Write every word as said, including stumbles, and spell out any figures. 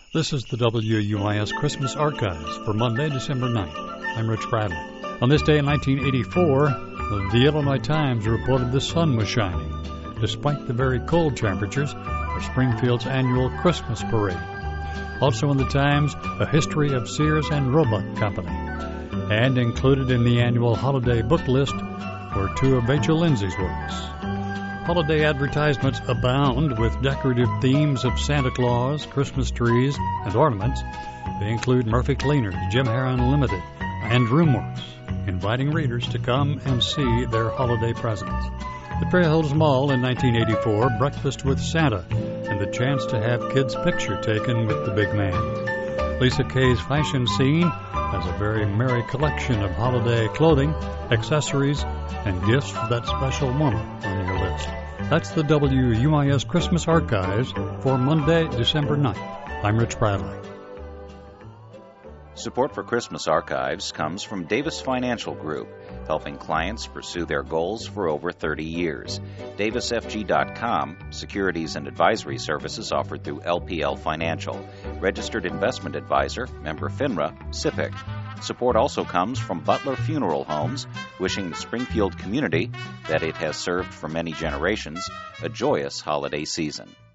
This is the W U I S Christmas Archives for Monday, December ninth. I'm Rich Bradley. On this day in nineteen eighty-four, the Illinois Times reported the sun was shining, despite the very cold temperatures for Springfield's annual Christmas parade. Also in the Times, a history of Sears and Roebuck Company. And included in the annual holiday book list were two of Vachel Lindsay's works. Holiday advertisements abound with decorative themes of Santa Claus, Christmas trees, and ornaments. They include Murphy Cleaners, Jim Heron Limited, and Roomworks, inviting readers to come and see their holiday presents. At Fair Hills Mall in nineteen eighty-four, Breakfast with Santa, and the chance to have kids' picture taken with the big man. Lisa Kay's Fashion Scene has a very merry collection of holiday clothing, accessories, and gifts for that special woman on your list. That's the W U I S Christmas Archives for Monday, December ninth. I'm Rich Bradley. Support for Christmas Archives comes from Davis Financial Group, helping clients pursue their goals for over thirty years. Davis F G dot com, securities and advisory services offered through L P L Financial. Registered investment advisor, member FINRA, S I P C. Support also comes from Butler Funeral Homes, wishing the Springfield community that it has served for many generations a joyous holiday season.